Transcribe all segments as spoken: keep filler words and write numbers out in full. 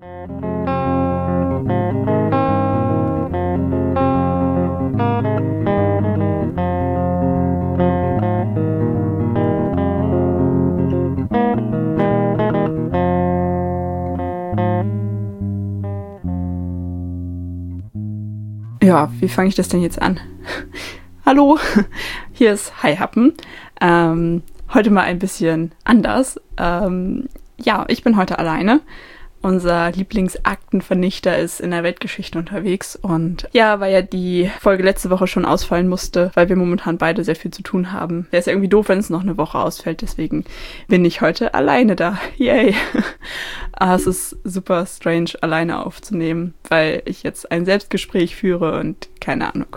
Ja, wie fange ich das denn jetzt an? Hallo, hier ist Hi Happen. Ähm, heute mal ein bisschen anders. Ähm, ja, ich bin heute alleine. Unser Lieblingsaktenvernichter ist in der Weltgeschichte unterwegs und ja, weil ja die Folge letzte Woche schon ausfallen musste, weil wir momentan beide sehr viel zu tun haben. Wäre es ja irgendwie doof, wenn es noch eine Woche ausfällt, deswegen bin ich heute alleine da. Yay! Aber es ist super strange, alleine aufzunehmen, weil ich jetzt ein Selbstgespräch führe und keine Ahnung.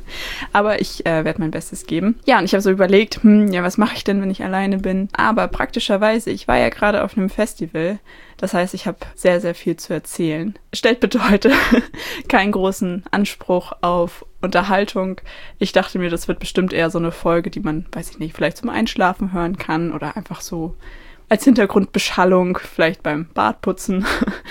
Aber ich äh, werde mein Bestes geben. Ja, und ich habe so überlegt, hm, ja, was mache ich denn, wenn ich alleine bin? Aber praktischerweise, ich war ja gerade auf einem Festival. Das heißt, ich habe sehr, sehr viel zu erzählen. Stellt bitte heute keinen großen Anspruch auf Unterhaltung. Ich dachte mir, das wird bestimmt eher so eine Folge, die man, weiß ich nicht, vielleicht zum Einschlafen hören kann oder einfach so als Hintergrundbeschallung, vielleicht beim Bartputzen.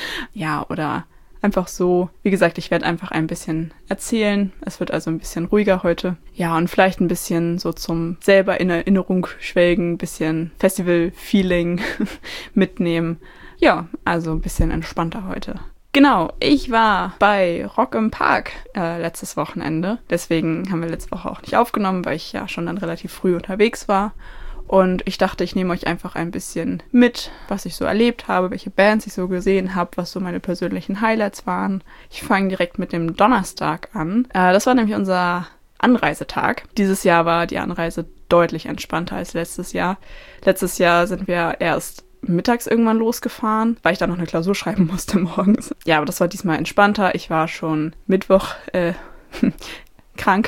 Ja, oder einfach so. Wie gesagt, ich werde einfach ein bisschen erzählen. Es wird also ein bisschen ruhiger heute. Ja, und vielleicht ein bisschen so zum selber in Erinnerung schwelgen, ein bisschen Festival-Feeling mitnehmen. Ja, also ein bisschen entspannter heute. Genau, ich war bei Rock im Park äh, letztes Wochenende. Deswegen haben wir letzte Woche auch nicht aufgenommen, weil ich ja schon dann relativ früh unterwegs war. Und ich dachte, ich nehme euch einfach ein bisschen mit, was ich so erlebt habe, welche Bands ich so gesehen habe, was so meine persönlichen Highlights waren. Ich fange direkt mit dem Donnerstag an. Äh, das war nämlich unser Anreisetag. Dieses Jahr war die Anreise deutlich entspannter als letztes Jahr. Letztes Jahr sind wir erst mittags irgendwann losgefahren, weil ich dann noch eine Klausur schreiben musste morgens. Ja, aber das war diesmal entspannter. Ich war schon Mittwoch äh, krank,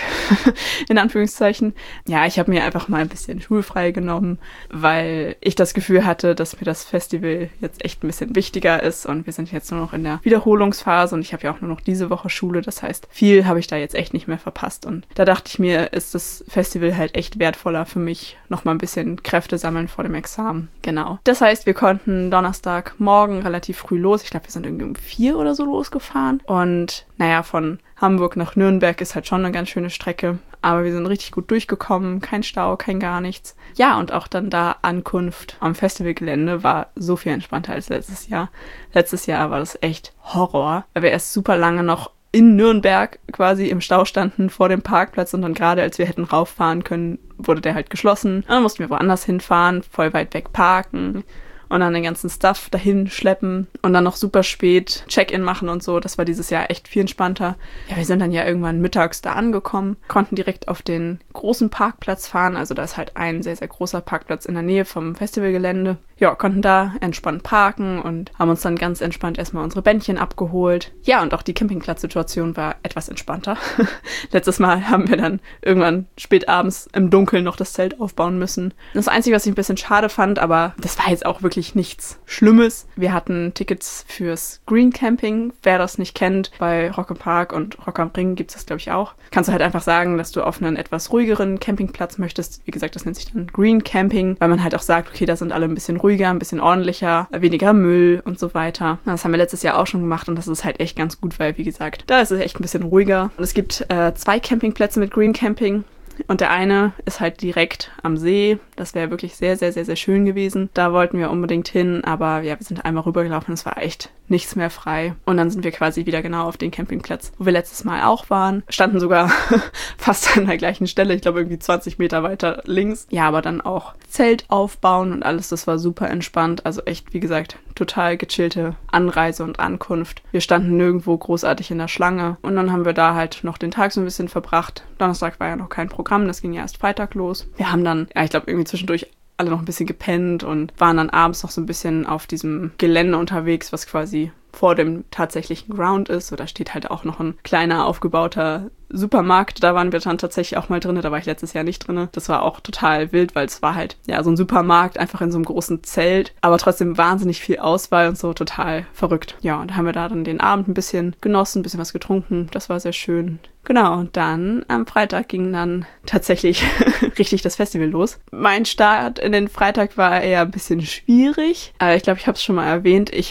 in Anführungszeichen. Ja, ich habe mir einfach mal ein bisschen schulfrei genommen, weil ich das Gefühl hatte, dass mir das Festival jetzt echt ein bisschen wichtiger ist und wir sind jetzt nur noch in der Wiederholungsphase und ich habe ja auch nur noch diese Woche Schule, das heißt, viel habe ich da jetzt echt nicht mehr verpasst und da dachte ich mir, ist das Festival halt echt wertvoller für mich, nochmal ein bisschen Kräfte sammeln vor dem Examen. Genau. Das heißt, wir konnten Donnerstagmorgen relativ früh los. Ich glaube, wir sind irgendwie um vier oder so losgefahren und naja, von Hamburg nach Nürnberg ist halt schon eine ganz schöne Strecke, aber wir sind richtig gut durchgekommen, kein Stau, kein gar nichts. Ja, und auch dann da Ankunft am Festivalgelände war so viel entspannter als letztes Jahr. Letztes Jahr war das echt Horror, weil wir erst super lange noch in Nürnberg quasi im Stau standen vor dem Parkplatz und dann gerade als wir hätten rauffahren können, wurde der halt geschlossen. Und dann mussten wir woanders hinfahren, voll weit weg parken. Und dann den ganzen Stuff dahin schleppen und dann noch super spät Check-in machen und so. Das war dieses Jahr echt viel entspannter. Ja, wir sind dann ja irgendwann mittags da angekommen, konnten direkt auf den großen Parkplatz fahren. Also da ist halt ein sehr, sehr großer Parkplatz in der Nähe vom Festivalgelände. Ja, konnten da entspannt parken und haben uns dann ganz entspannt erstmal unsere Bändchen abgeholt. Ja, und auch die Campingplatzsituation war etwas entspannter. Letztes Mal haben wir dann irgendwann spät abends im Dunkeln noch das Zelt aufbauen müssen. Das Einzige, was ich ein bisschen schade fand, aber das war jetzt auch wirklich nichts Schlimmes. Wir hatten Tickets fürs Green Camping. Wer das nicht kennt, bei Rock im Park und Rock am Ring gibt es das, glaube ich, auch. Kannst du halt einfach sagen, dass du auf einen etwas ruhigeren Campingplatz möchtest. Wie gesagt, das nennt sich dann Green Camping, weil man halt auch sagt, okay, da sind alle ein bisschen ruhiger, ein bisschen ordentlicher, weniger Müll und so weiter. Das haben wir letztes Jahr auch schon gemacht und das ist halt echt ganz gut, weil, wie gesagt, da ist es echt ein bisschen ruhiger. Und es gibt äh, zwei Campingplätze mit Green Camping. Und der eine ist halt direkt am See. Das wäre wirklich sehr, sehr, sehr, sehr schön gewesen. Da wollten wir unbedingt hin, aber ja, wir sind einmal rübergelaufen. Es war echt nichts mehr frei. Und dann sind wir quasi wieder genau auf den Campingplatz, wo wir letztes Mal auch waren. Standen sogar fast an der gleichen Stelle. Ich glaube, irgendwie zwanzig Meter weiter links. Ja, aber dann auch Zelt aufbauen und alles. Das war super entspannt. Also echt, wie gesagt, total gechillte Anreise und Ankunft. Wir standen nirgendwo großartig in der Schlange. Und dann haben wir da halt noch den Tag so ein bisschen verbracht. Donnerstag war ja noch kein Programm. Das ging ja erst Freitag los. Wir haben dann, ja, ich glaube, irgendwie zwischendurch alle noch ein bisschen gepennt und waren dann abends noch so ein bisschen auf diesem Gelände unterwegs, was quasi vor dem tatsächlichen Ground ist. So, da steht halt auch noch ein kleiner aufgebauter Supermarkt. Da waren wir dann tatsächlich auch mal drin. Da war ich letztes Jahr nicht drin. Das war auch total wild, weil es war halt ja so ein Supermarkt, einfach in so einem großen Zelt, aber trotzdem wahnsinnig viel Auswahl und so, total verrückt. Ja, und da haben wir da dann den Abend ein bisschen genossen, ein bisschen was getrunken. Das war sehr schön. Genau, und dann am Freitag ging dann tatsächlich richtig das Festival los. Mein Start in den Freitag war eher ein bisschen schwierig. Aber ich glaube, ich habe es schon mal erwähnt. Ich habe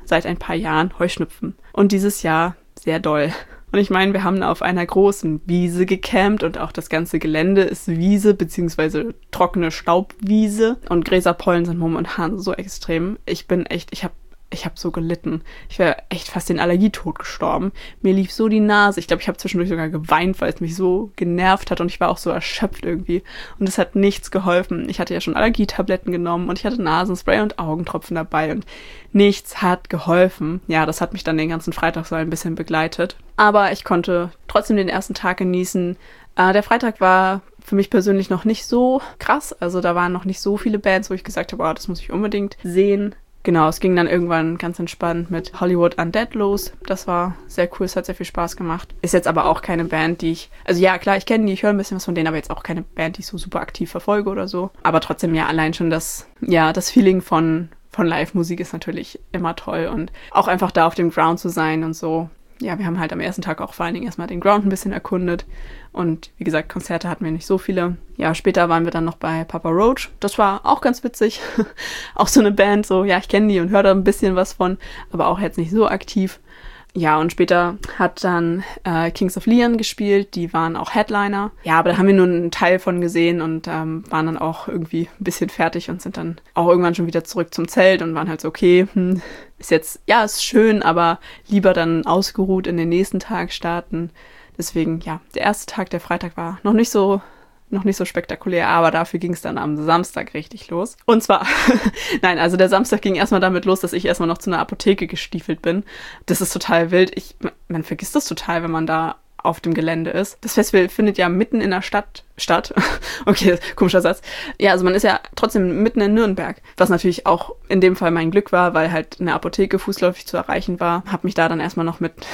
seit ein paar Jahren Heuschnupfen. Und dieses Jahr sehr doll. Und ich meine, wir haben auf einer großen Wiese gecampt und auch das ganze Gelände ist Wiese bzw. trockene Staubwiese. Und Gräserpollen sind momentan so extrem. Ich bin echt, ich habe ich habe so gelitten. Ich wäre echt fast den Allergietod gestorben. Mir lief so die Nase. Ich glaube, ich habe zwischendurch sogar geweint, weil es mich so genervt hat und ich war auch so erschöpft irgendwie. Und es hat nichts geholfen. Ich hatte ja schon Allergietabletten genommen und ich hatte Nasenspray und Augentropfen dabei und nichts hat geholfen. Ja, das hat mich dann den ganzen Freitag so ein bisschen begleitet. Aber ich konnte trotzdem den ersten Tag genießen. Äh, der Freitag war für mich persönlich noch nicht so krass. Also da waren noch nicht so viele Bands, wo ich gesagt habe, oh, das muss ich unbedingt sehen. Genau, es ging dann irgendwann ganz entspannt mit Hollywood Undead los. Das war sehr cool, es hat sehr viel Spaß gemacht. Ist jetzt aber auch keine Band, die ich... Also ja, klar, ich kenne die, ich höre ein bisschen was von denen, aber jetzt auch keine Band, die ich so super aktiv verfolge oder so. Aber trotzdem ja, allein schon das, ja, das Feeling von, von Live-Musik ist natürlich immer toll. Und auch einfach da auf dem Ground zu sein und so. Ja, wir haben halt am ersten Tag auch vor allen Dingen erstmal den Ground ein bisschen erkundet. Und wie gesagt, Konzerte hatten wir nicht so viele. Ja, später waren wir dann noch bei Papa Roach. Das war auch ganz witzig. Auch so eine Band, so, ja, ich kenne die und höre da ein bisschen was von, aber auch jetzt nicht so aktiv. Ja, und später hat dann äh, Kings of Leon gespielt, die waren auch Headliner. Ja, aber da haben wir nur einen Teil von gesehen und ähm, waren dann auch irgendwie ein bisschen fertig und sind dann auch irgendwann schon wieder zurück zum Zelt und waren halt so, okay, hm, ist jetzt, ja, ist schön, aber lieber dann ausgeruht in den nächsten Tag starten. Deswegen, ja, der erste Tag, der Freitag, war noch nicht so... noch nicht so spektakulär, aber dafür ging es dann am Samstag richtig los. Und zwar, nein, also der Samstag ging erstmal damit los, dass ich erstmal noch zu einer Apotheke gestiefelt bin. Das ist total wild. Ich, man vergisst das total, wenn man da auf dem Gelände ist. Das Festival findet ja mitten in der Stadt statt. Okay, komischer Satz. Ja, also man ist ja trotzdem mitten in Nürnberg, was natürlich auch in dem Fall mein Glück war, weil halt eine Apotheke fußläufig zu erreichen war. Hab mich da dann erstmal noch mit,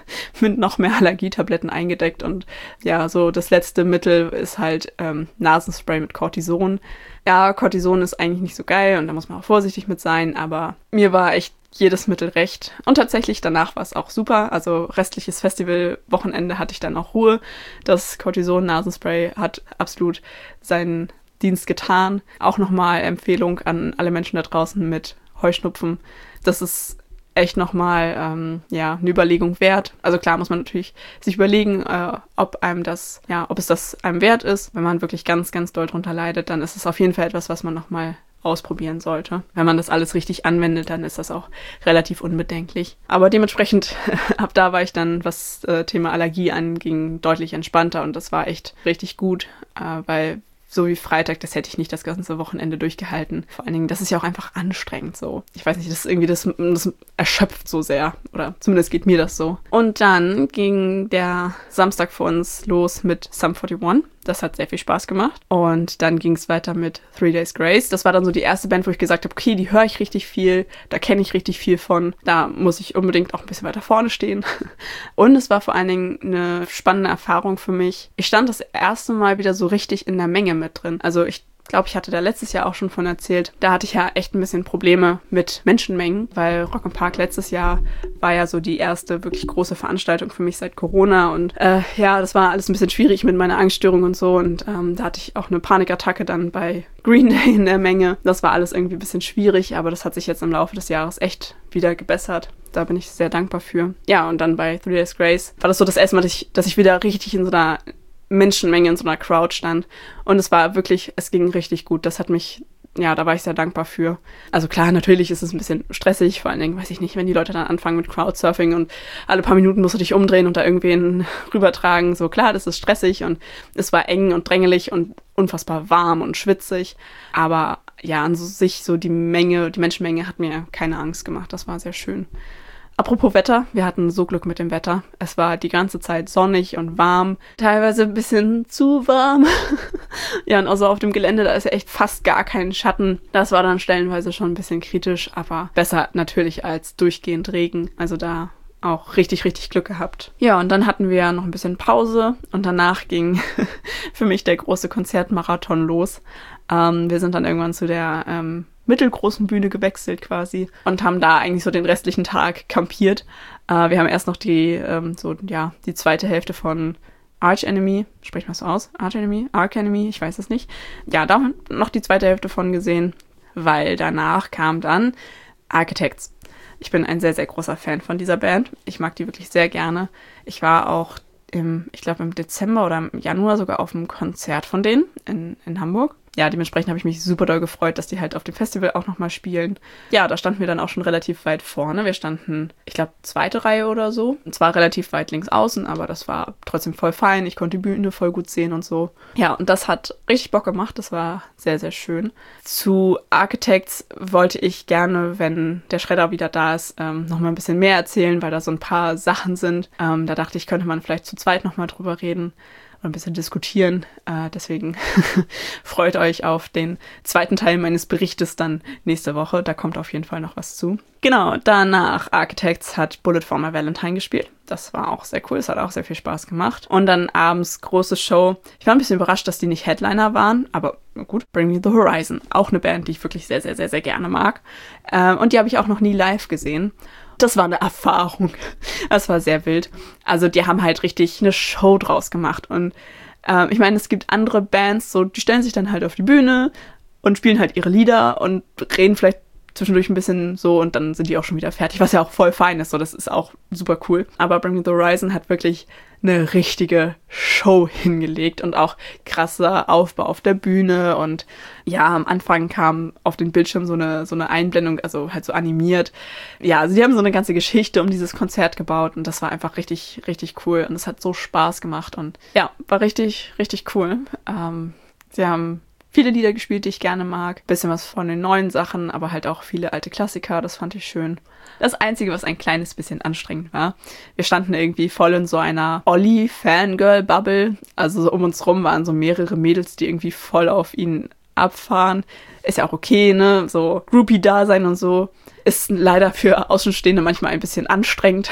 mit noch mehr Allergietabletten eingedeckt und ja, so das letzte Mittel ist halt ähm, Nasenspray mit Cortison. Ja, Cortison ist eigentlich nicht so geil und da muss man auch vorsichtig mit sein, aber mir war echt jedes Mittel recht. Und tatsächlich danach war es auch super. Also restliches Festivalwochenende hatte ich dann auch Ruhe. Das Cortison-Nasenspray hat absolut seinen Dienst getan. Auch nochmal Empfehlung an alle Menschen da draußen mit Heuschnupfen. Das ist echt nochmal ähm, ja, eine Überlegung wert. Also klar muss man natürlich sich überlegen, äh, ob einem das, ja, ob es das einem wert ist. Wenn man wirklich ganz, ganz doll drunter leidet, dann ist es auf jeden Fall etwas, was man nochmal ausprobieren sollte. Wenn man das alles richtig anwendet, dann ist das auch relativ unbedenklich. Aber dementsprechend, ab da war ich dann, was äh, Thema Allergie anging, deutlich entspannter und das war echt richtig gut, äh, weil so wie Freitag, das hätte ich nicht das ganze Wochenende durchgehalten. Vor allen Dingen, das ist ja auch einfach anstrengend so. Ich weiß nicht, das ist irgendwie, das, das erschöpft so sehr. Oder zumindest geht mir das so. Und dann ging der Samstag für uns los mit Sum einundvierzig. Das hat sehr viel Spaß gemacht. Und dann ging es weiter mit Three Days Grace. Das war dann so die erste Band, wo ich gesagt habe, okay, die höre ich richtig viel, da kenne ich richtig viel von. Da muss ich unbedingt auch ein bisschen weiter vorne stehen. Und es war vor allen Dingen eine spannende Erfahrung für mich. Ich stand das erste Mal wieder so richtig in der Menge mit drin. Also ich glaube, ich hatte da letztes Jahr auch schon von erzählt. Da hatte ich ja echt ein bisschen Probleme mit Menschenmengen, weil Rock im Park letztes Jahr war ja so die erste wirklich große Veranstaltung für mich seit Corona und äh, ja, das war alles ein bisschen schwierig mit meiner Angststörung und so und ähm, da hatte ich auch eine Panikattacke dann bei Green Day in der Menge. Das war alles irgendwie ein bisschen schwierig, aber das hat sich jetzt im Laufe des Jahres echt wieder gebessert. Da bin ich sehr dankbar für. Ja, und dann bei Three Days Grace war das so das erste Mal, dass ich, dass ich wieder richtig in so einer Menschenmenge in so einer Crowd stand. Und es war wirklich, es ging richtig gut. Das hat mich, ja, da war ich sehr dankbar für. Also klar, natürlich ist es ein bisschen stressig, vor allen Dingen, weiß ich nicht, wenn die Leute dann anfangen mit Crowdsurfing und alle paar Minuten musst du dich umdrehen und da irgendwen rübertragen. So klar, das ist stressig und es war eng und drängelig und unfassbar warm und schwitzig. Aber ja, an so sich so die Menge, die Menschenmenge hat mir keine Angst gemacht. Das war sehr schön. Apropos Wetter, wir hatten so Glück mit dem Wetter. Es war die ganze Zeit sonnig und warm, teilweise ein bisschen zu warm. Ja, und außer auf dem Gelände, da ist ja echt fast gar kein Schatten. Das war dann stellenweise schon ein bisschen kritisch, aber besser natürlich als durchgehend Regen. Also da auch richtig, richtig Glück gehabt. Ja, und dann hatten wir noch ein bisschen Pause und danach ging für mich der große Konzertmarathon los. Ähm, wir sind dann irgendwann zu der ähm, mittelgroßen Bühne gewechselt quasi und haben da eigentlich so den restlichen Tag kampiert. Äh, wir haben erst noch die, ähm, so, ja, die zweite Hälfte von Arch Enemy, spricht man so aus? Arch Enemy? Arch Enemy? Ich weiß es nicht. Ja, da noch die zweite Hälfte von gesehen, weil danach kam dann Architects. Ich bin ein sehr, sehr großer Fan von dieser Band. Ich mag die wirklich sehr gerne. Ich war auch im, ich glaube im Dezember oder im Januar sogar auf einem Konzert von denen in, in Hamburg. Ja, dementsprechend habe ich mich super doll gefreut, dass die halt auf dem Festival auch nochmal spielen. Ja, da standen wir dann auch schon relativ weit vorne. Wir standen, ich glaube, zweite Reihe oder so. Und zwar relativ weit links außen, aber das war trotzdem voll fein. Ich konnte die Bühne voll gut sehen und so. Ja, und das hat richtig Bock gemacht. Das war sehr, sehr schön. Zu Architects wollte ich gerne, wenn der Schredder wieder da ist, ähm, nochmal ein bisschen mehr erzählen, weil da so ein paar Sachen sind. Ähm, da dachte ich, könnte man vielleicht zu zweit nochmal drüber reden. Ein bisschen diskutieren. Äh, deswegen freut euch auf den zweiten Teil meines Berichtes dann nächste Woche. Da kommt auf jeden Fall noch was zu. Genau, danach Architects hat Bullet for My Valentine gespielt. Das war auch sehr cool. Es hat auch sehr viel Spaß gemacht. Und dann abends große Show. Ich war ein bisschen überrascht, dass die nicht Headliner waren. Aber gut, Bring Me the Horizon. Auch eine Band, die ich wirklich sehr, sehr, sehr, sehr gerne mag. Äh, und die habe ich auch noch nie live gesehen. Das war eine Erfahrung. Das war sehr wild. Also die haben halt richtig eine Show draus gemacht. Und äh, ich meine, es gibt andere Bands, so die stellen sich dann halt auf die Bühne und spielen halt ihre Lieder und reden vielleicht zwischendurch ein bisschen so und dann sind die auch schon wieder fertig, was ja auch voll fein ist. So, das ist auch super cool. Aber Bring Me the Horizon hat wirklich eine richtige Show hingelegt und auch krasser Aufbau auf der Bühne. Und ja, am Anfang kam auf den Bildschirm so eine, so eine Einblendung, also halt so animiert. Ja, also die haben so eine ganze Geschichte um dieses Konzert gebaut und das war einfach richtig, richtig cool. Und es hat so Spaß gemacht und ja, war richtig, richtig cool. Ähm, sie haben viele Lieder gespielt, die ich gerne mag. Bisschen was von den neuen Sachen, aber halt auch viele alte Klassiker. Das fand ich schön. Das Einzige, was ein kleines bisschen anstrengend war, wir standen irgendwie voll in so einer Olli-Fangirl-Bubble. Also so um uns rum waren so mehrere Mädels, die irgendwie voll auf ihn abfahren. Ist ja auch okay, ne? So Groupie-Dasein und so. Ist leider für Außenstehende manchmal ein bisschen anstrengend.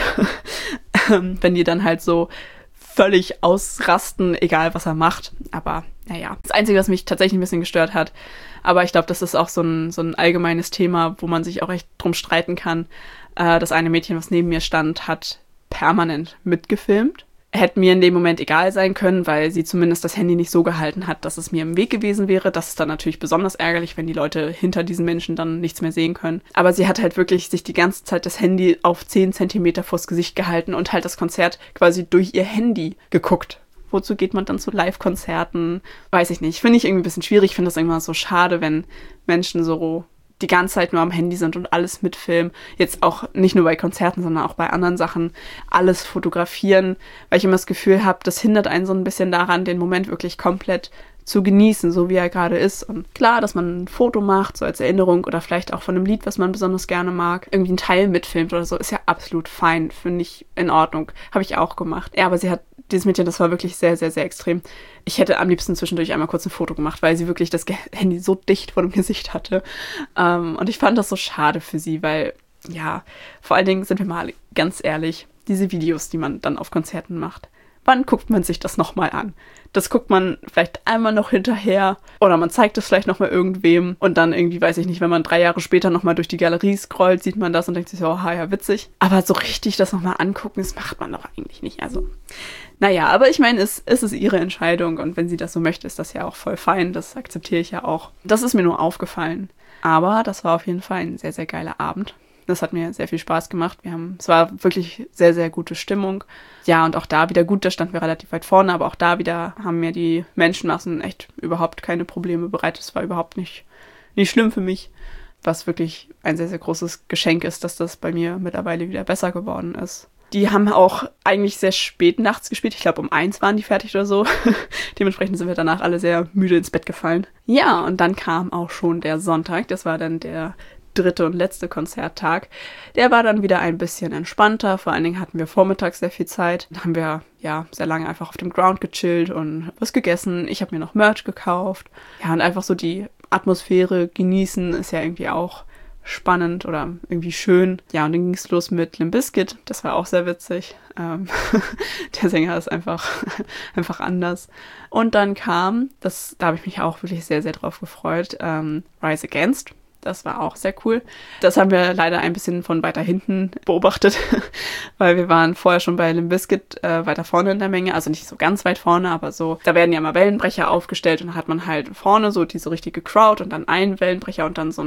Wenn die dann halt so völlig ausrasten, egal was er macht. Aber naja, das Einzige, was mich tatsächlich ein bisschen gestört hat, aber ich glaube, das ist auch so ein, so ein allgemeines Thema, wo man sich auch echt drum streiten kann. Äh, das eine Mädchen, was neben mir stand, hat permanent mitgefilmt. Hätte mir in dem Moment egal sein können, weil sie zumindest das Handy nicht so gehalten hat, dass es mir im Weg gewesen wäre. Das ist dann natürlich besonders ärgerlich, wenn die Leute hinter diesen Menschen dann nichts mehr sehen können. Aber sie hat halt wirklich sich die ganze Zeit das Handy auf zehn Zentimeter vors Gesicht gehalten und halt das Konzert quasi durch ihr Handy geguckt. Wozu geht man dann zu Live-Konzerten? Weiß ich nicht. Finde ich irgendwie ein bisschen schwierig. Ich finde das immer so schade, wenn Menschen so die ganze Zeit nur am Handy sind und alles mitfilmen. Jetzt auch nicht nur bei Konzerten, sondern auch bei anderen Sachen alles fotografieren, weil ich immer das Gefühl habe, das hindert einen so ein bisschen daran, den Moment wirklich komplett zu genießen, so wie er gerade ist. Und klar, dass man ein Foto macht, so als Erinnerung oder vielleicht auch von einem Lied, was man besonders gerne mag, irgendwie einen Teil mitfilmt oder so, ist ja absolut fein, finde ich in Ordnung. Habe ich auch gemacht. Ja, aber sie hat, dieses Mädchen, das war wirklich sehr, sehr, sehr extrem. Ich hätte am liebsten zwischendurch einmal kurz ein Foto gemacht, weil sie wirklich das Handy so dicht vor dem Gesicht hatte. Ähm, und ich fand das so schade für sie, weil, ja, vor allen Dingen sind wir mal ganz ehrlich, diese Videos, die man dann auf Konzerten macht, wann guckt man sich das nochmal an? Das guckt man vielleicht einmal noch hinterher oder man zeigt es vielleicht nochmal irgendwem und dann irgendwie, weiß ich nicht, wenn man drei Jahre später nochmal durch die Galerie scrollt, sieht man das und denkt sich so, oh, ja, witzig. Aber so richtig das nochmal angucken, das macht man doch eigentlich nicht. Also, naja, aber ich meine, es, es ist ihre Entscheidung und wenn sie das so möchte, ist das ja auch voll fein. Das akzeptiere ich ja auch. Das ist mir nur aufgefallen. Aber das war auf jeden Fall ein sehr, sehr geiler Abend. Das hat mir sehr viel Spaß gemacht. Wir haben, es war wirklich sehr, sehr gute Stimmung. Ja, und auch da wieder gut, da standen wir relativ weit vorne, aber auch da wieder haben mir die Menschenmassen echt überhaupt keine Probleme bereitet. Es war überhaupt nicht, nicht schlimm für mich, was wirklich ein sehr, sehr großes Geschenk ist, dass das bei mir mittlerweile wieder besser geworden ist. Die haben auch eigentlich sehr spät nachts gespielt. Ich glaube, um eins waren die fertig oder so. Dementsprechend sind wir danach alle sehr müde ins Bett gefallen. Ja, und dann kam auch schon der Sonntag. Das war dann der dritte und letzte Konzerttag. Der war dann wieder ein bisschen entspannter. Vor allen Dingen hatten wir vormittags sehr viel Zeit. Dann haben wir ja sehr lange einfach auf dem Ground gechillt und was gegessen. Ich habe mir noch Merch gekauft. Ja, und einfach so die Atmosphäre genießen ist ja irgendwie auch spannend oder irgendwie schön. Ja, und dann ging es los mit Limp Bizkit. Das war auch sehr witzig. Ähm, der Sänger ist einfach, einfach anders. Und dann kam, das, da habe ich mich auch wirklich sehr, sehr drauf gefreut, ähm, Rise Against. Das war auch sehr cool. Das haben wir leider ein bisschen von weiter hinten beobachtet, weil wir waren vorher schon bei Limp Bizkit äh, weiter vorne in der Menge, also nicht so ganz weit vorne, aber so, da werden ja mal Wellenbrecher aufgestellt und dann hat man halt vorne so diese richtige Crowd und dann einen Wellenbrecher und dann so einen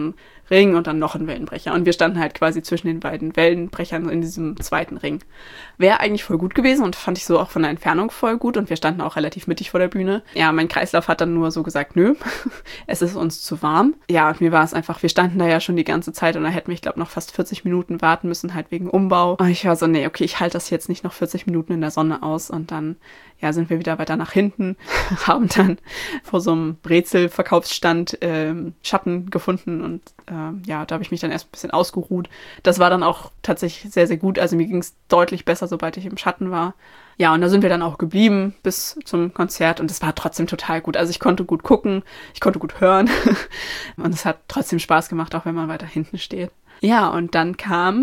Ring und dann noch ein Wellenbrecher. Und wir standen halt quasi zwischen den beiden Wellenbrechern in diesem zweiten Ring. Wäre eigentlich voll gut gewesen und fand ich so auch von der Entfernung voll gut. Und wir standen auch relativ mittig vor der Bühne. Ja, mein Kreislauf hat dann nur so gesagt, nö, es ist uns zu warm. Ja, und mir war es einfach, wir standen da ja schon die ganze Zeit und da hätten wir, ich glaube, noch fast vierzig Minuten warten müssen, halt wegen Umbau. Und ich war so, nee, okay, ich halte das jetzt nicht noch vierzig Minuten in der Sonne aus. Und dann, ja, sind wir wieder weiter nach hinten, haben dann vor so einem Brezel-Verkaufsstand ähm, Schatten gefunden und ähm, ja, da habe ich mich dann erst ein bisschen ausgeruht. Das war dann auch tatsächlich sehr, sehr gut. Also mir ging es deutlich besser, sobald ich im Schatten war. Ja, und da sind wir dann auch geblieben bis zum Konzert und es war trotzdem total gut. Also ich konnte gut gucken, ich konnte gut hören und es hat trotzdem Spaß gemacht, auch wenn man weiter hinten steht. Ja, und dann kam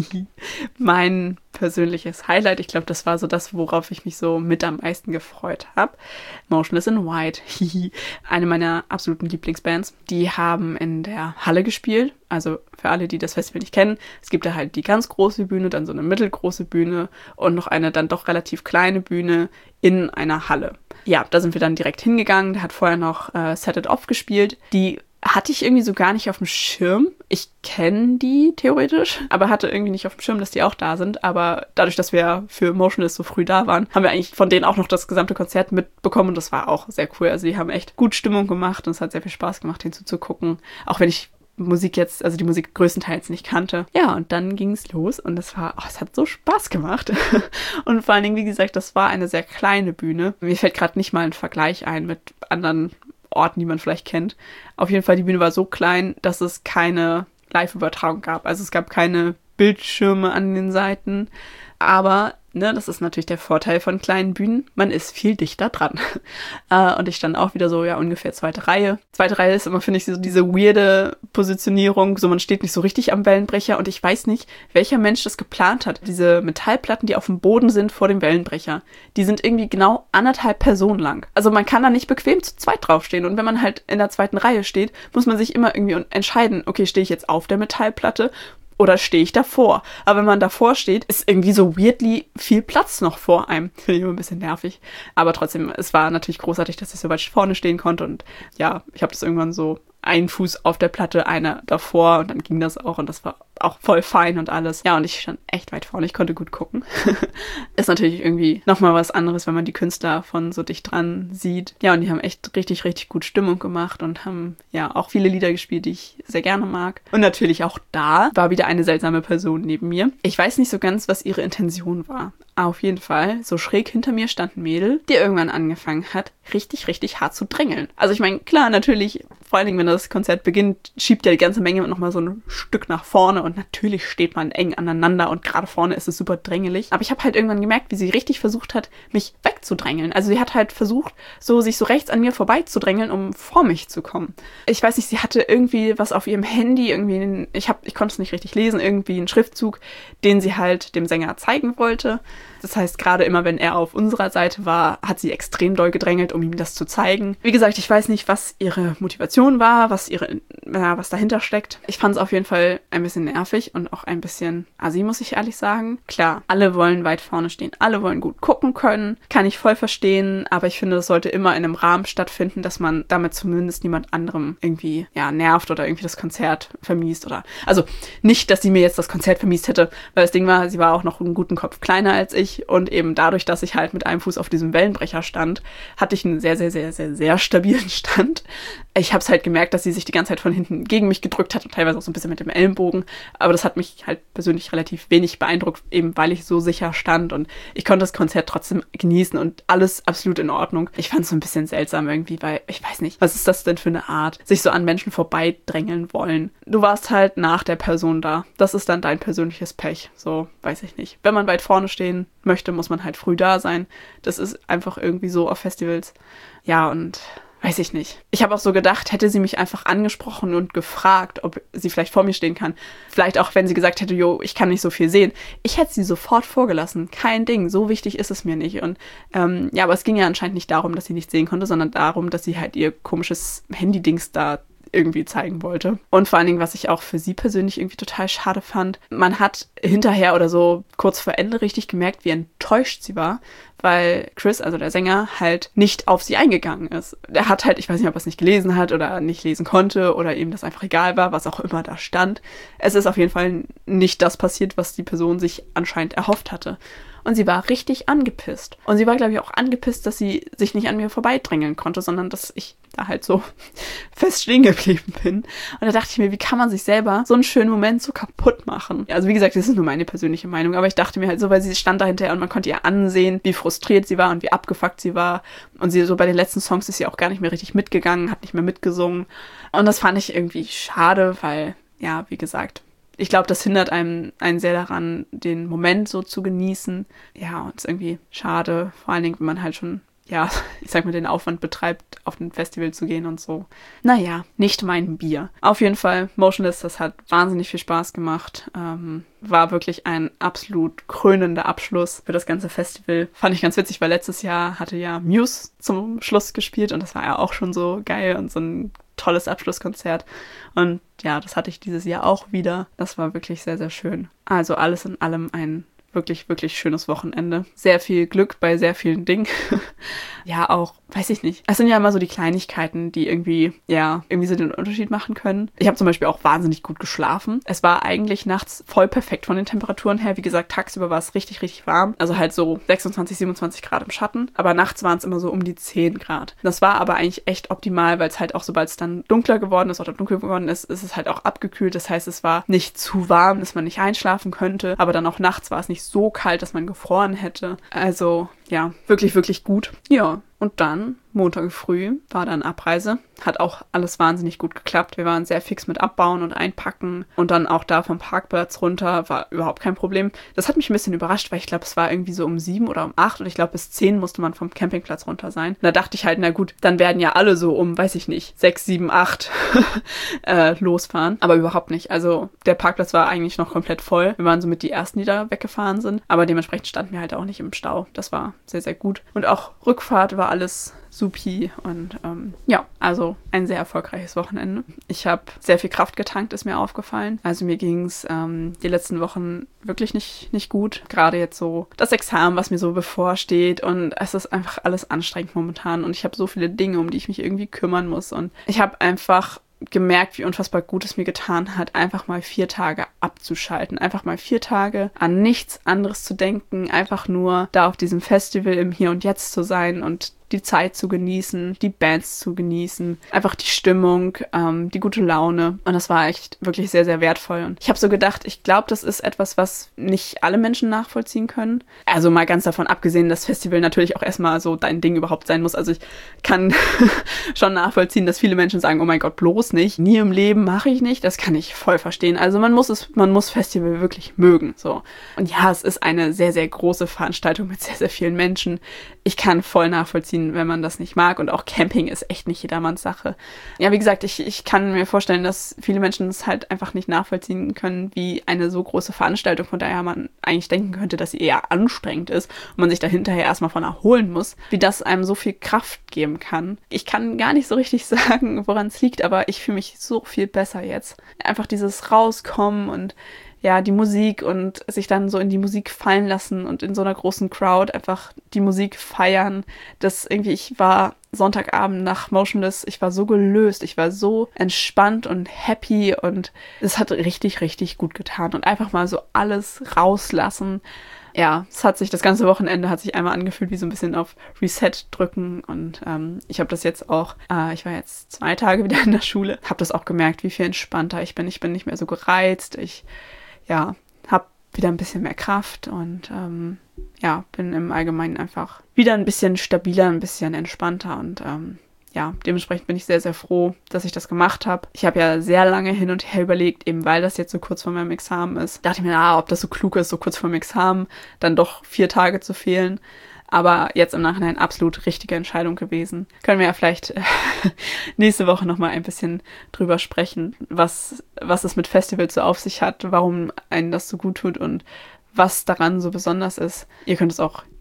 mein persönliches Highlight. Ich glaube, das war so das, worauf ich mich so mit am meisten gefreut habe. Motionless in White. Eine meiner absoluten Lieblingsbands. Die haben in der Halle gespielt. Also für alle, die das Festival nicht kennen. Es gibt da halt die ganz große Bühne, dann so eine mittelgroße Bühne und noch eine dann doch relativ kleine Bühne in einer Halle. Ja, da sind wir dann direkt hingegangen. Der hat vorher noch äh, Set It Off gespielt. Die hatte ich irgendwie so gar nicht auf dem Schirm. Ich kenne die theoretisch, aber hatte irgendwie nicht auf dem Schirm, dass die auch da sind. Aber dadurch, dass wir für Motionless so früh da waren, haben wir eigentlich von denen auch noch das gesamte Konzert mitbekommen und das war auch sehr cool. Also die haben echt gut Stimmung gemacht und es hat sehr viel Spaß gemacht, hinzuzugucken. Auch wenn ich Musik jetzt, also die Musik größtenteils nicht kannte. Ja, und dann ging es los und es war, oh, es hat so Spaß gemacht. Und vor allen Dingen, wie gesagt, das war eine sehr kleine Bühne. Mir fällt gerade nicht mal ein Vergleich ein mit anderen Orten, die man vielleicht kennt. Auf jeden Fall, die Bühne war so klein, dass es keine Live-Übertragung gab. Also es gab keine Bildschirme an den Seiten. Aber, ne, das ist natürlich der Vorteil von kleinen Bühnen. Man ist viel dichter dran. äh, und ich stand auch wieder so, ja, ungefähr zweite Reihe. Zweite Reihe ist immer, finde ich, so diese weirde Positionierung. So, man steht nicht so richtig am Wellenbrecher. Und ich weiß nicht, welcher Mensch das geplant hat. Diese Metallplatten, die auf dem Boden sind vor dem Wellenbrecher, die sind irgendwie genau anderthalb Personen lang. Also man kann da nicht bequem zu zweit draufstehen. Und wenn man halt in der zweiten Reihe steht, muss man sich immer irgendwie entscheiden, okay, stehe ich jetzt auf der Metallplatte oder stehe ich davor? Aber wenn man davor steht, ist irgendwie so weirdly viel Platz noch vor einem. Finde ich immer ein bisschen nervig. Aber trotzdem, es war natürlich großartig, dass ich so weit vorne stehen konnte. Und ja, ich habe das irgendwann so einen Fuß auf der Platte, einer davor und dann ging das auch und das war auch voll fein und alles. Ja, und ich stand echt weit vorne, ich konnte gut gucken. Ist natürlich irgendwie nochmal was anderes, wenn man die Künstler von so dicht dran sieht. Ja, und die haben echt richtig, richtig gut Stimmung gemacht und haben ja auch viele Lieder gespielt, die ich sehr gerne mag. Und natürlich auch da war wieder eine seltsame Person neben mir. Ich weiß nicht so ganz, was ihre Intention war. Auf jeden Fall, so schräg hinter mir stand ein Mädel, die irgendwann angefangen hat, richtig, richtig hart zu drängeln. Also ich meine, klar, natürlich, vor allen Dingen, wenn das Konzert beginnt, schiebt ja die ganze Menge nochmal so ein Stück nach vorne und natürlich steht man eng aneinander und gerade vorne ist es super drängelig. Aber ich habe halt irgendwann gemerkt, wie sie richtig versucht hat, mich wegzudrängeln. Also sie hat halt versucht, so sich so rechts an mir vorbeizudrängeln, um vor mich zu kommen. Ich weiß nicht, sie hatte irgendwie was auf ihrem Handy, irgendwie, einen, ich, hab, ich konnte es nicht richtig lesen, irgendwie einen Schriftzug, den sie halt dem Sänger zeigen wollte. Das heißt, gerade immer, wenn er auf unserer Seite war, hat sie extrem doll gedrängelt, um ihm das zu zeigen. Wie gesagt, ich weiß nicht, was ihre Motivation war, was ihre, ja, was dahinter steckt. Ich fand es auf jeden Fall ein bisschen nervig und auch ein bisschen assi, muss ich ehrlich sagen. Klar, alle wollen weit vorne stehen, alle wollen gut gucken können, kann ich voll verstehen, aber ich finde, das sollte immer in einem Rahmen stattfinden, dass man damit zumindest niemand anderem irgendwie, ja, nervt oder irgendwie das Konzert vermiest oder, also nicht, dass sie mir jetzt das Konzert vermiest hätte, weil das Ding war, sie war auch noch einen guten Kopf kleiner als ich. Und eben dadurch, dass ich halt mit einem Fuß auf diesem Wellenbrecher stand, hatte ich einen sehr, sehr, sehr, sehr, sehr stabilen Stand. Ich habe es halt gemerkt, dass sie sich die ganze Zeit von hinten gegen mich gedrückt hat und teilweise auch so ein bisschen mit dem Ellenbogen. Aber das hat mich halt persönlich relativ wenig beeindruckt, eben weil ich so sicher stand. Und ich konnte das Konzert trotzdem genießen und alles absolut in Ordnung. Ich fand es so ein bisschen seltsam irgendwie, weil ich weiß nicht, was ist das denn für eine Art, sich so an Menschen vorbeidrängeln wollen. Du warst halt nach der Person da. Das ist dann dein persönliches Pech. So, weiß ich nicht. Wenn man weit vorne stehen möchte, muss man halt früh da sein. Das ist einfach irgendwie so auf Festivals. Ja, und weiß ich nicht. Ich habe auch so gedacht, hätte sie mich einfach angesprochen und gefragt, ob sie vielleicht vor mir stehen kann. Vielleicht auch, wenn sie gesagt hätte, jo, ich kann nicht so viel sehen. Ich hätte sie sofort vorgelassen. Kein Ding, so wichtig ist es mir nicht. Und ähm, ja, aber es ging ja anscheinend nicht darum, dass sie nicht sehen konnte, sondern darum, dass sie halt ihr komisches Handy-Dings da irgendwie zeigen wollte. Und vor allen Dingen, was ich auch für sie persönlich irgendwie total schade fand, man hat hinterher oder so kurz vor Ende richtig gemerkt, wie enttäuscht sie war, weil Chris, also der Sänger, halt nicht auf sie eingegangen ist. Er hat halt, ich weiß nicht, ob er es nicht gelesen hat oder nicht lesen konnte oder ihm das einfach egal war, was auch immer da stand. Es ist auf jeden Fall nicht das passiert, was die Person sich anscheinend erhofft hatte. Und sie war richtig angepisst. Und sie war, glaube ich, auch angepisst, dass sie sich nicht an mir vorbeidrängeln konnte, sondern dass ich da halt so fest stehen geblieben bin. Und da dachte ich mir, wie kann man sich selber so einen schönen Moment so kaputt machen? Also wie gesagt, das ist nur meine persönliche Meinung, aber ich dachte mir halt so, weil sie stand da hinterher und man konnte ihr ansehen, wie frustriert sie war und wie abgefuckt sie war. Und sie so bei den letzten Songs ist sie auch gar nicht mehr richtig mitgegangen, hat nicht mehr mitgesungen. Und das fand ich irgendwie schade, weil, ja, wie gesagt, ich glaube, das hindert einem einen sehr daran, den Moment so zu genießen. Ja, und es ist irgendwie schade, vor allen Dingen, wenn man halt schon, ja, ich sag mal, den Aufwand betreibt, auf ein Festival zu gehen und so. Naja, nicht mein Bier. Auf jeden Fall, Motionless, das hat wahnsinnig viel Spaß gemacht. Ähm, war wirklich ein absolut krönender Abschluss für das ganze Festival. Fand ich ganz witzig, weil letztes Jahr hatte ja Muse zum Schluss gespielt und das war ja auch schon so geil und so ein tolles Abschlusskonzert. Und ja, das hatte ich dieses Jahr auch wieder. Das war wirklich sehr, sehr schön. Also alles in allem ein wirklich, wirklich schönes Wochenende. Sehr viel Glück bei sehr vielen Dingen. Ja, auch, weiß ich nicht. Es sind ja immer so die Kleinigkeiten, die irgendwie, ja, irgendwie so den Unterschied machen können. Ich habe zum Beispiel auch wahnsinnig gut geschlafen. Es war eigentlich nachts voll perfekt von den Temperaturen her. Wie gesagt, tagsüber war es richtig, richtig warm. Also halt so sechsundzwanzig, siebenundzwanzig Grad im Schatten. Aber nachts waren es immer so um die zehn Grad. Das war aber eigentlich echt optimal, weil es halt auch, sobald es dann dunkler geworden ist oder dunkel geworden ist, ist es halt auch abgekühlt. Das heißt, es war nicht zu warm, dass man nicht einschlafen könnte. Aber dann auch nachts war es nicht so kalt, dass man gefroren hätte. Also, ja, wirklich, wirklich gut. Ja, und dann, Montag früh, war dann Abreise. Hat auch alles wahnsinnig gut geklappt. Wir waren sehr fix mit Abbauen und Einpacken. Und dann auch da vom Parkplatz runter war überhaupt kein Problem. Das hat mich ein bisschen überrascht, weil ich glaube, es war irgendwie so um sieben oder um acht. Und ich glaube, bis zehn musste man vom Campingplatz runter sein. Und da dachte ich halt, na gut, dann werden ja alle so um, weiß ich nicht, sechs, sieben, acht äh, losfahren. Aber überhaupt nicht. Also der Parkplatz war eigentlich noch komplett voll. Wir waren somit die Ersten, die da weggefahren sind. Aber dementsprechend standen wir halt auch nicht im Stau. Das war sehr, sehr gut. Und auch Rückfahrt war alles supi und ähm, ja, also ein sehr erfolgreiches Wochenende. Ich habe sehr viel Kraft getankt, ist mir aufgefallen. Also mir ging es ähm, die letzten Wochen wirklich nicht, nicht gut. Gerade jetzt so das Examen, was mir so bevorsteht und es ist einfach alles anstrengend momentan und ich habe so viele Dinge, um die ich mich irgendwie kümmern muss und ich habe einfach gemerkt, wie unfassbar gut es mir getan hat, einfach mal vier Tage abzuschalten. Einfach mal vier Tage an nichts anderes zu denken, einfach nur da auf diesem Festival im Hier und Jetzt zu sein und die Zeit zu genießen, die Bands zu genießen, einfach die Stimmung, ähm, die gute Laune. Und das war echt wirklich sehr, sehr wertvoll. Und ich habe so gedacht, ich glaube, das ist etwas, was nicht alle Menschen nachvollziehen können. Also mal ganz davon abgesehen, dass Festival natürlich auch erstmal so dein Ding überhaupt sein muss. Also ich kann schon nachvollziehen, dass viele Menschen sagen, oh mein Gott, bloß nicht. Nie im Leben mache ich nicht. Das kann ich voll verstehen. Also man muss es, man muss Festival wirklich mögen. So. Und ja, es ist eine sehr, sehr große Veranstaltung mit sehr, sehr vielen Menschen. Ich kann voll nachvollziehen, wenn man das nicht mag. Und auch Camping ist echt nicht jedermanns Sache. Ja, wie gesagt, ich, ich kann mir vorstellen, dass viele Menschen es halt einfach nicht nachvollziehen können, wie eine so große Veranstaltung, von der man eigentlich denken könnte, dass sie eher anstrengend ist und man sich da hinterher erstmal von erholen muss, wie das einem so viel Kraft geben kann. Ich kann gar nicht so richtig sagen, woran es liegt, aber ich fühle mich so viel besser jetzt. Einfach dieses Rauskommen und ja, die Musik und sich dann so in die Musik fallen lassen und in so einer großen Crowd einfach die Musik feiern. Das irgendwie, ich war Sonntagabend nach Motionless, ich war so gelöst, ich war so entspannt und happy und es hat richtig, richtig gut getan und einfach mal so alles rauslassen. Ja, es hat sich, das ganze Wochenende hat sich einmal angefühlt wie so ein bisschen auf Reset drücken und ähm, ich habe das jetzt auch, äh, ich war jetzt zwei Tage wieder in der Schule, habe das auch gemerkt, wie viel entspannter ich bin. Ich bin nicht mehr so gereizt, ich ja, habe wieder ein bisschen mehr Kraft und ähm, ja, bin im Allgemeinen einfach wieder ein bisschen stabiler, ein bisschen entspannter und ähm, ja, dementsprechend bin ich sehr, sehr froh, dass ich das gemacht habe. Ich habe ja sehr lange hin und her überlegt, eben weil das jetzt so kurz vor meinem Examen ist. Dachte ich mir, ah, ob das so klug ist, so kurz vor dem Examen dann doch vier Tage zu fehlen. Aber jetzt im Nachhinein absolut richtige Entscheidung gewesen. Können wir ja vielleicht äh, nächste Woche nochmal ein bisschen drüber sprechen, was, was es mit Festivals so auf sich hat, warum einen das so gut tut und was daran so besonders ist. Ihr könnt es auch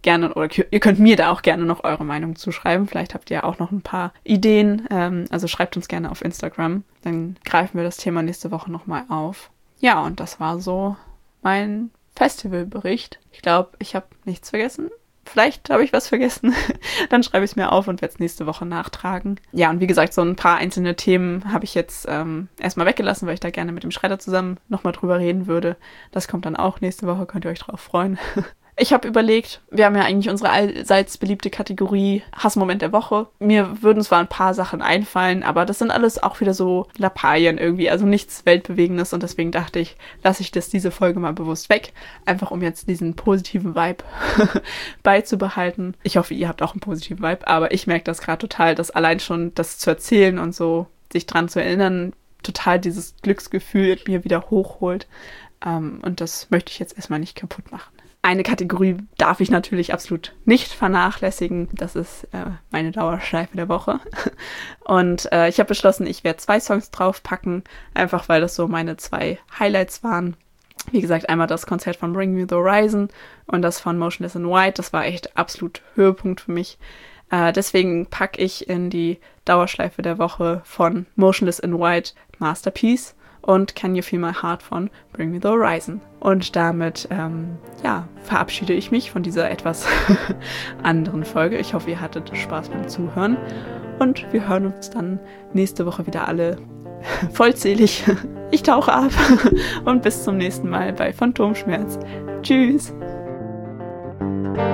gerne, oder ihr könnt mir da auch gerne noch eure Meinung zuschreiben. Vielleicht habt ihr ja auch noch ein paar Ideen. Ähm, also schreibt uns gerne auf Instagram. Dann greifen wir das Thema nächste Woche nochmal auf. Ja, und das war so mein Festivalbericht. Ich glaube, ich habe nichts vergessen. Vielleicht habe ich was vergessen. Dann schreibe ich es mir auf und werde es nächste Woche nachtragen. Ja, und wie gesagt, so ein paar einzelne Themen habe ich jetzt ähm, erstmal weggelassen, weil ich da gerne mit dem Schredder zusammen nochmal drüber reden würde. Das kommt dann auch nächste Woche, könnt ihr euch drauf freuen. Ich habe überlegt, wir haben ja eigentlich unsere allseits beliebte Kategorie Hassmoment der Woche. Mir würden zwar ein paar Sachen einfallen, aber das sind alles auch wieder so Lappalien irgendwie, also nichts Weltbewegendes, und deswegen dachte ich, lasse ich das diese Folge mal bewusst weg, einfach um jetzt diesen positiven Vibe beizubehalten. Ich hoffe, ihr habt auch einen positiven Vibe, aber ich merke das gerade total, dass allein schon das zu erzählen und so sich dran zu erinnern, total dieses Glücksgefühl in mir wieder hochholt. Um, und das möchte ich jetzt erstmal nicht kaputt machen. Eine Kategorie darf ich natürlich absolut nicht vernachlässigen. Das ist äh, meine Dauerschleife der Woche. Und äh, ich habe beschlossen, ich werde zwei Songs draufpacken, einfach weil das so meine zwei Highlights waren. Wie gesagt, einmal das Konzert von Bring Me the Horizon und das von Motionless in White. Das war echt absolut Höhepunkt für mich. Äh, deswegen packe ich in die Dauerschleife der Woche von Motionless in White Masterpiece und Can You Feel My Heart von Bring Me the Horizon. Und damit, ähm, ja, verabschiede ich mich von dieser etwas anderen Folge. Ich hoffe, ihr hattet Spaß beim Zuhören. Und wir hören uns dann nächste Woche wieder alle vollzählig. Ich tauche ab und bis zum nächsten Mal bei Phantomschmerz. Tschüss!